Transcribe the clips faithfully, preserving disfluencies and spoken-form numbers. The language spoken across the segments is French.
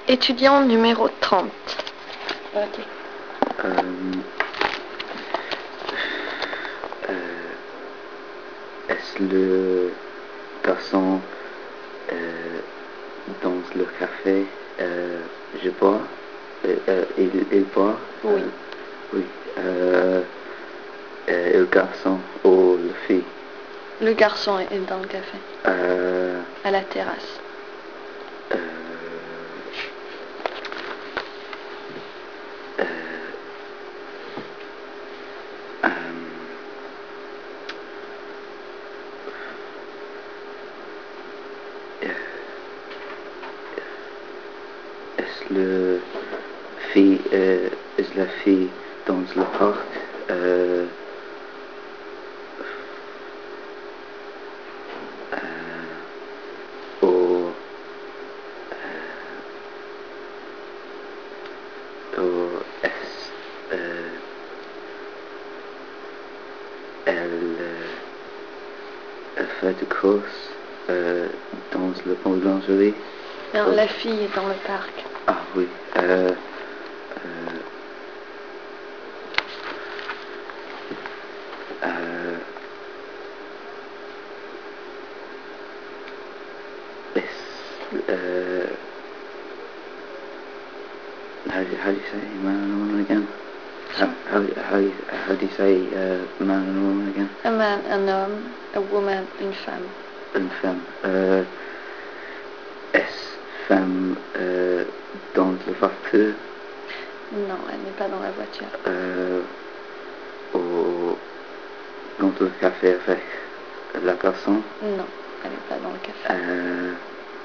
Étudiant numéro trente. Ok. Euh, euh, est-ce le garçon euh, dans le café? euh, Je bois. Euh, euh, il, il boit? Oui. Euh, oui. Euh, euh, le garçon ou la fille? Le garçon est dans le café. Euh, À la terrasse. euh, euh, euh, est-ce le fille, euh, est la fille dans le parc? Euh, euh, ou, ou est-ce euh, elle, euh, elle fait des courses euh, dans la boulangerie? Non, Oh. la fille est dans le parc. Ah oui. Euh, euh, euh, est-ce, euh, how, do, how do you say man and woman again? How, how, how, how do you say uh, man and woman again? Un man, un homme, a woman, une femme. Une femme. Euh, est-ce femme euh, dans la voiture? Non, elle n'est pas dans la voiture. Euh, ou dans le café avec la garçon? Non, elle n'est pas dans le café. Euh,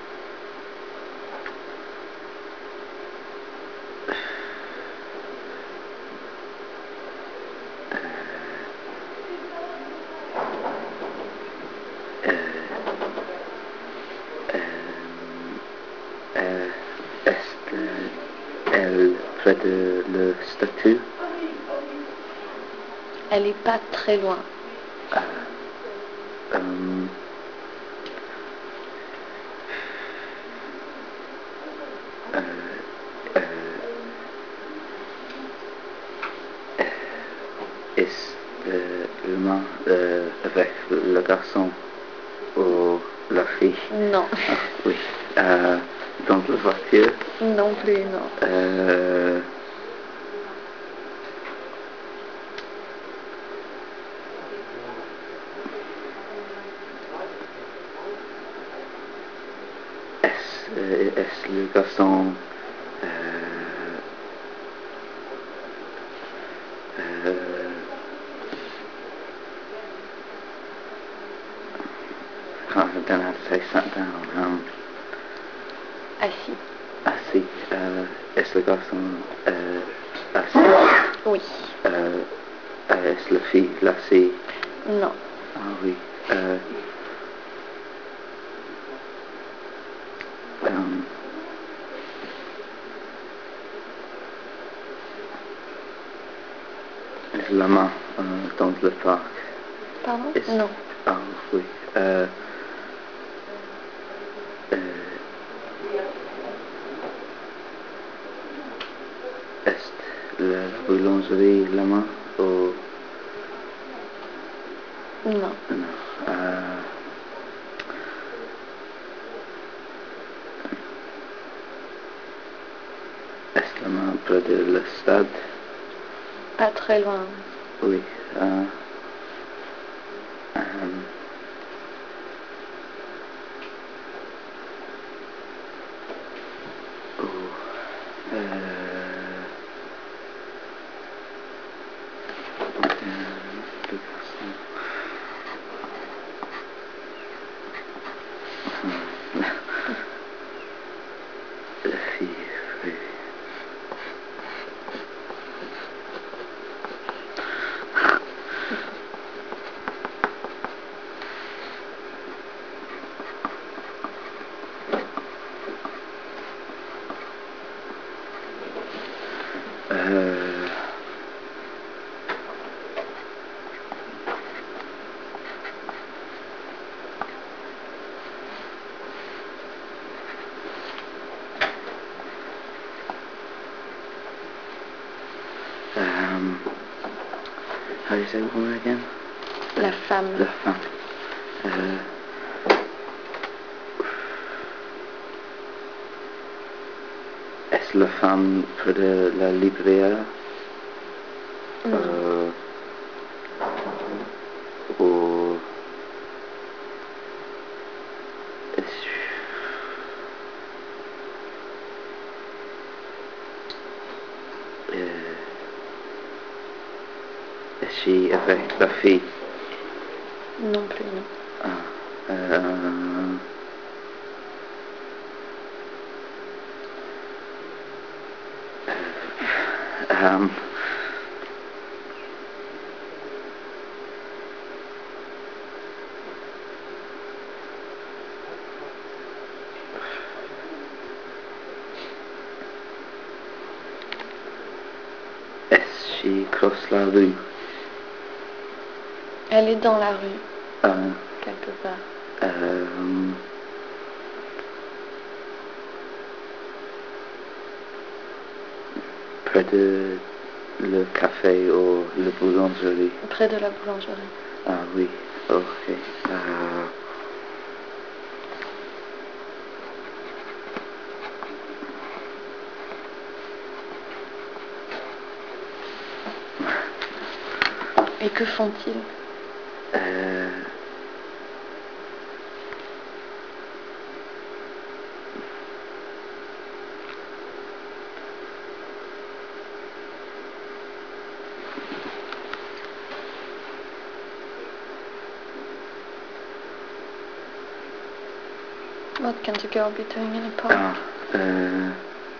euh, euh, euh, est-ce qu'elle près de le statut? Elle n'est pas très loin. Euh, euh, euh, est-ce euh, le main euh, avec le garçon ou la fille? Non. Ah, oui. Euh, dans la voiture? Non plus, non. Euh, est-ce, euh, est-ce le garçon euh, euh, I don't know how to say sat down. Um, Assis. assis. Euh, est-ce le garçon euh, assis? Oui. Euh, euh, est-ce la fille assis? Non. Ah oui. Euh, um, est-ce la main euh, dans le parc? Pardon? Est-ce- Non. Ah oui. Euh, euh, est-ce la boulangerie la main ou Non. non? Euh, est-ce la main près de le stade? Pas très loin. Oui. Euh, um, oh, euh, le garçon. La fille, oui. Euh, How do you say the woman again? La femme. La femme. Euh, Est-ce la femme près de la librairie? Non. Euh, ou est-ce euh, est-ce avec la fille? Non plus, non. Ah, euh, um, est-ce qu'elle crosse la rue? Elle est dans la rue, Euh, quelque part. euh, près de le café ou la boulangerie? Près de la boulangerie. Ah oui, ok. Euh, Et que font-ils? euh, What can the girl be doing in a park? ah, euh,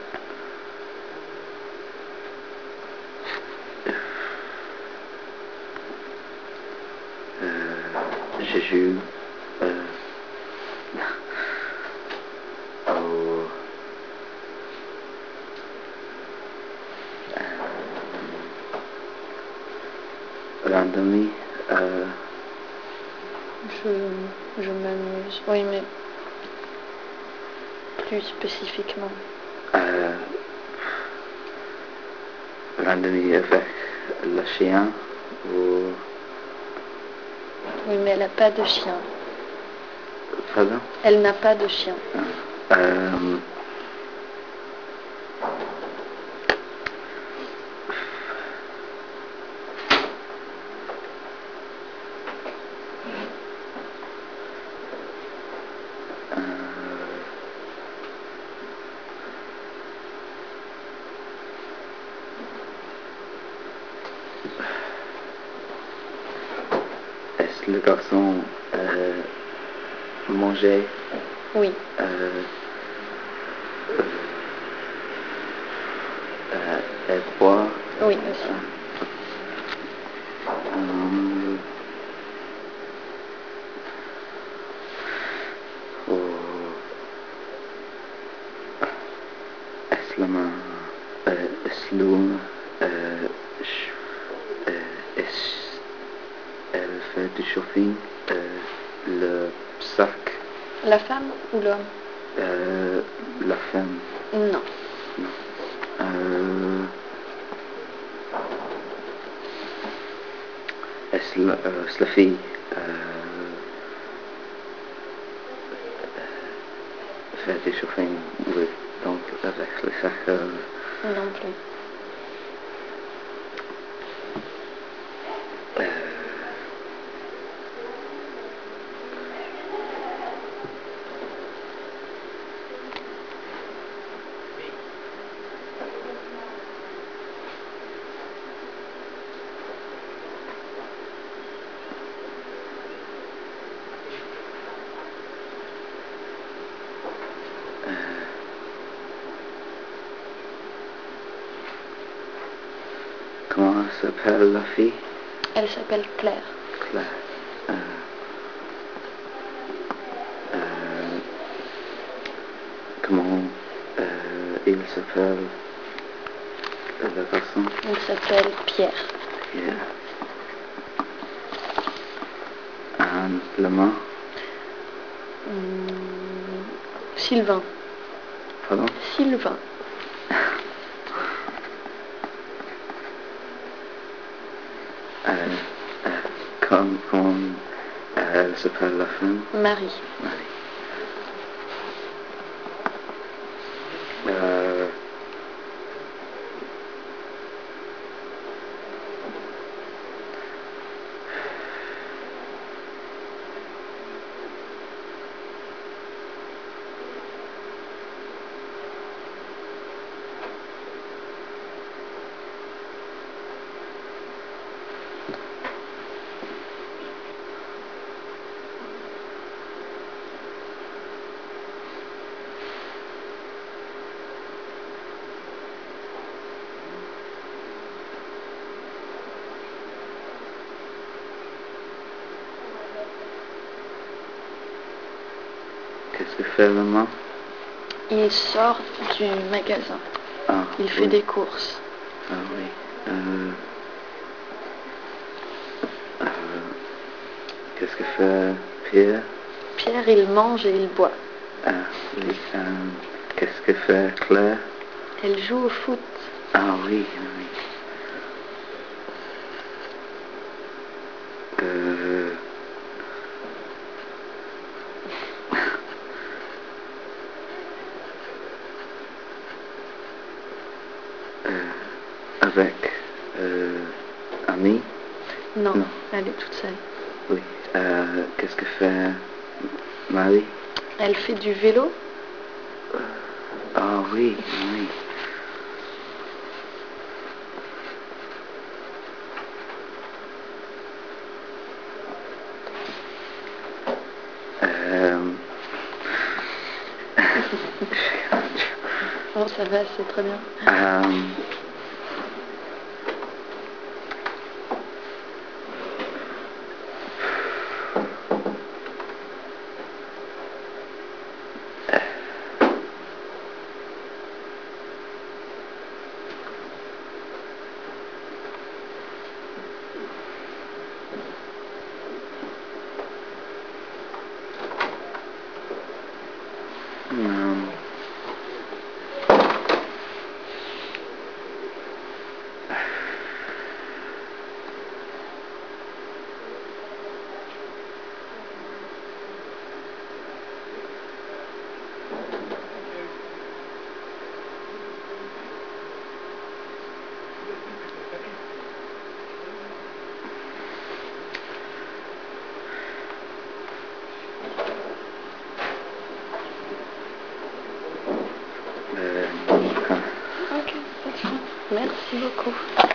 euh, je joue euh, au randonnée. Euh, Je, je m'amuse. Oui, mais plus spécifiquement. euh, randonnée avec le chien ou... Oui, mais elle n'a pas de chien. Pardon? Elle n'a pas de chien. Euh, est-ce que le garçon euh, mangeait Oui. euh, euh, et boire? Oui, aussi. Euh, ou est-ce la main? Euh, est-ce l'homme? Euh, je- euh, est-ce elle fait du shopping? Euh, le sac? La femme ou l'homme? Euh, la femme? Non. Euh, est-ce la, euh, est-ce la fille euh, fait du shopping? Oui, donc avec le sac. Euh, Non plus. comment s'appelle la fille? Elle s'appelle Claire. Claire. Euh, euh, comment euh, il s'appelle la garçon? Il s'appelle Pierre. Yeah. And la main? Hum, Sylvain. Pardon? Sylvain. Euh, femme, comme elle s'appelle la femme? Marie. Marie. Euh, Qu'est-ce que fait maman? Il sort du magasin. Ah, Il fait oui. des courses. Ah oui. Euh, euh, qu'est-ce que fait Pierre? Pierre, il mange et il boit. Ah oui. Euh, qu'est-ce que fait Claire? Elle joue au foot. Ah oui, oui. Euh, euh, avec euh, Ami? Non, Non. elle est toute seule. Oui. Euh, qu'est-ce que fait Marie? Elle fait du vélo. Ah oui, oui. Euh, Bon, ça va, c'est très bien. euh, um, euh, Ok, pas de souci. Merci beaucoup.